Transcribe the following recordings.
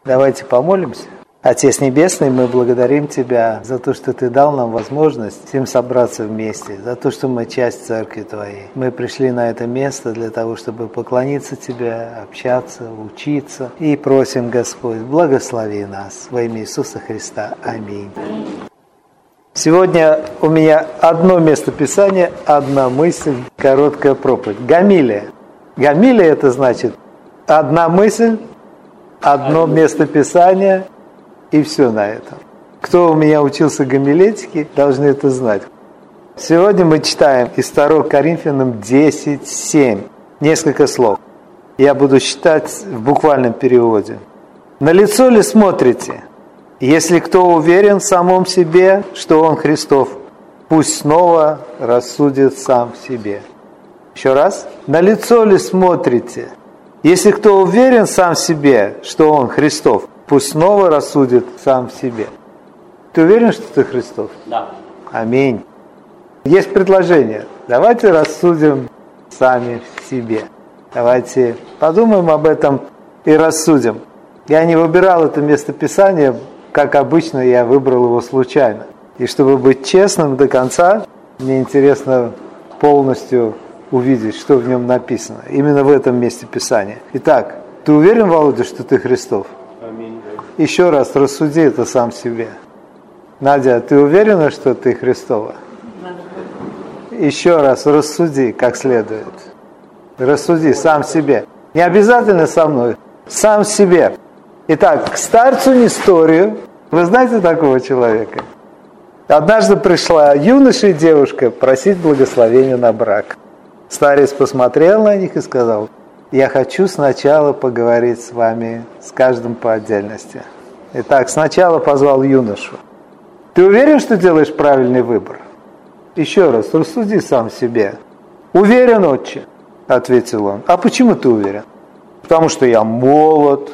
Давайте помолимся. Отец Небесный, мы благодарим Тебя за то, что Ты дал нам возможность всем собраться вместе, за то, что мы часть Церкви Твоей. Мы пришли на это место для того, чтобы поклониться Тебе, общаться, учиться. И просим, Господь, благослови нас во имя Иисуса Христа. Аминь. Сегодня у меня одно место Писания, одна мысль, короткая проповедь. Гамилия. Гамилия – это значит одна мысль, одно место Писания – и все на этом. Кто у меня учился гомилетике, должны это знать. Сегодня мы читаем из 2 Коринфянам 10:7. Несколько слов. Я буду читать в буквальном переводе. «На лицо ли смотрите? Если кто уверен в самом себе, что он Христов, пусть снова рассудит сам в себе». Еще раз. «На лицо ли смотрите? Если кто уверен сам в себе, что он Христов, пусть снова рассудит сам в себе». Ты уверен, что ты Христов? Да. Аминь. Есть предложение. Давайте рассудим сами в себе. Давайте подумаем об этом и рассудим. Я не выбирал это местописание, как обычно, я выбрал его случайно. И чтобы быть честным до конца, мне интересно полностью увидеть, что в нем написано. Именно в этом месте Писания. Итак, ты уверен, Володя, что ты Христов? Аминь. Еще раз рассуди это сам себе. Надя, ты уверена, что ты Христова? Еще раз рассуди как следует. Рассуди сам себе. Не обязательно со мной. Сам себе. Итак, к старцу Несторию. Вы знаете такого человека? Однажды пришла юноша и девушка просить благословения на брак. Старец посмотрел на них и сказал: «Я хочу сначала поговорить с вами, с каждым по отдельности». Итак, сначала позвал юношу. «Ты уверен, что делаешь правильный выбор?» Еще раз, рассуди сам себе. «Уверен, отче», — ответил он. «А почему ты уверен?» «Потому что я молод,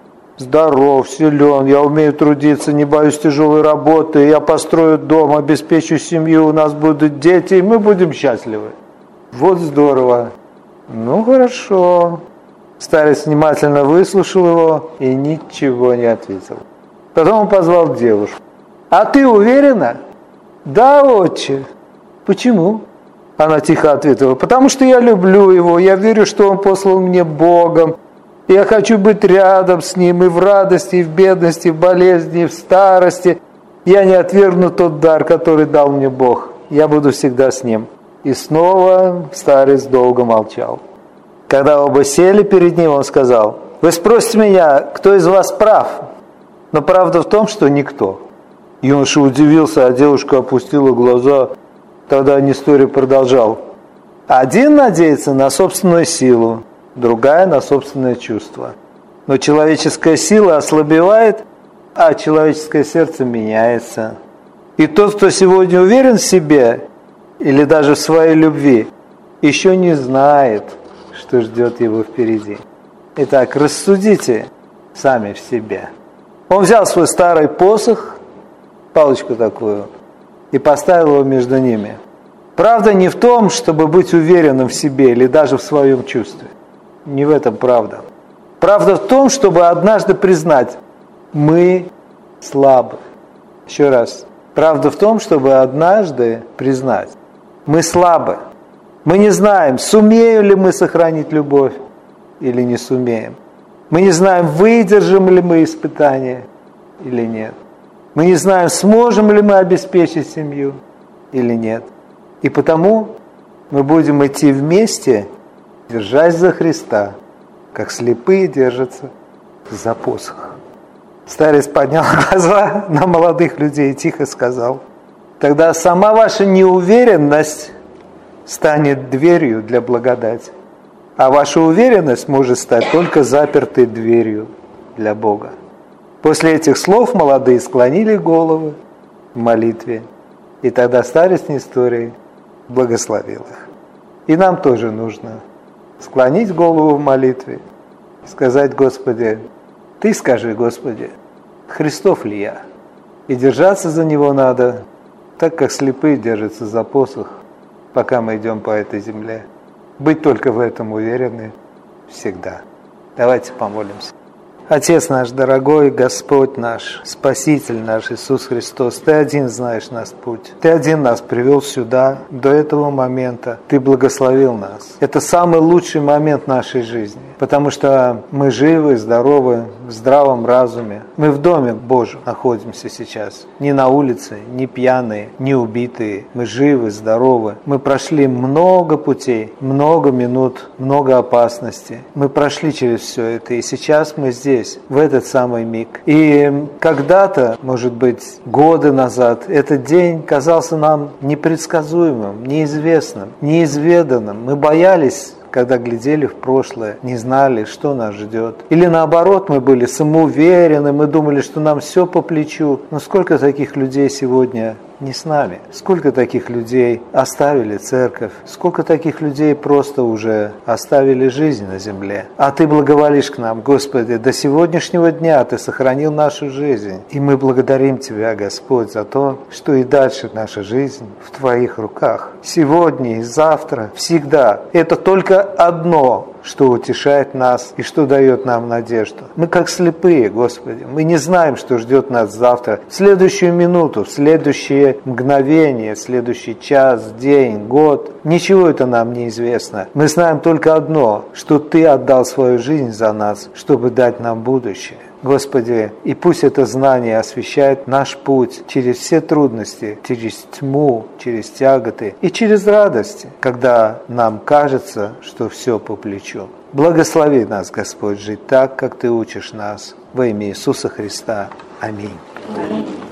здоров, силен, я умею трудиться, не боюсь тяжелой работы, я построю дом, обеспечу семью, у нас будут дети, и мы будем счастливы». «Вот здорово». «Ну, хорошо». Старец внимательно выслушал его и ничего не ответил. Потом он позвал девушку. «А ты уверена?» «Да, отче». «Почему?» Она тихо ответила: «Потому что я люблю его, я верю, что он послан мне Богом. Я хочу быть рядом с ним и в радости, и в бедности, и в болезни, и в старости. Я не отвергну тот дар, который дал мне Бог. Я буду всегда с ним». И снова старец долго молчал. Когда оба сели перед ним, он сказал: «Вы спросите меня, кто из вас прав? Но правда в том, что никто». Юноша удивился, а девушка опустила глаза. Тогда Несторий продолжал: «Один надеется на собственную силу, другая на собственное чувство. Но человеческая сила ослабевает, а человеческое сердце меняется. И тот, кто сегодня уверен в себе или даже в своей любви, еще не знает, что ждет его впереди. Итак, рассудите сами в себе». Он взял свой старый посох, палочку такую, и поставил его между ними. Правда не в том, чтобы быть уверенным в себе или даже в своем чувстве. Не в этом правда. Правда в том, чтобы однажды признать: мы слабы. Еще раз. Правда в том, чтобы однажды признать: мы слабы. Мы не знаем, сумеем ли мы сохранить любовь или не сумеем. Мы не знаем, выдержим ли мы испытания или нет. Мы не знаем, сможем ли мы обеспечить семью или нет. И потому мы будем идти вместе, держась за Христа, как слепые держатся за посох. Старец поднял глаза на молодых людей и тихо сказал: «Тогда сама ваша неуверенность станет дверью для благодати, а ваша уверенность может стать только запертой дверью для Бога». После этих слов молодые склонили головы в молитве, и тогда старец Несторий благословил их. И нам тоже нужно склонить голову в молитве, сказать: «Господи, Ты скажи, Господи, Христов ли я?» И держаться за Него надо, так как слепые держатся за посох, пока мы идем по этой земле. Быть только в этом уверены всегда. Давайте помолимся. Отец наш дорогой, Господь наш, Спаситель наш Иисус Христос, Ты один знаешь наш путь. Ты один нас привел сюда, до этого момента. Ты благословил нас. Это самый лучший момент нашей жизни, потому что мы живы, здоровы, в здравом разуме. Мы в Доме Божьем находимся сейчас. Не на улице, не пьяные, не убитые. Мы живы, здоровы. Мы прошли много путей, много минут, много опасностей. Мы прошли через все это, и сейчас мы здесь, в этот самый миг. И когда-то, может быть, годы назад, этот день казался нам непредсказуемым, неизвестным, неизведанным. Мы боялись, когда глядели в прошлое, не знали, что нас ждет. Или наоборот, мы были самоуверены, мы думали, что нам все по плечу. Но сколько таких людей сегодня не с нами? Сколько таких людей оставили церковь? Сколько таких людей просто уже оставили жизнь на земле? А Ты благоволишь к нам, Господи, до сегодняшнего дня Ты сохранил нашу жизнь. И мы благодарим Тебя, Господь, за то, что и дальше наша жизнь в Твоих руках. Сегодня и завтра, всегда. Это только одно, что утешает нас и что дает нам надежду. Мы как слепые, Господи. Мы не знаем, что ждет нас завтра, в следующую минуту, в следующее мгновение, в следующий час, день, год. Ничего это нам не известно. Мы знаем только одно, что Ты отдал свою жизнь за нас, чтобы дать нам будущее. Господи, и пусть это знание освещает наш путь через все трудности, через тьму, через тяготы и через радости, когда нам кажется, что все по плечу. Благослови нас, Господь, жить так, как Ты учишь нас. Во имя Иисуса Христа. Аминь.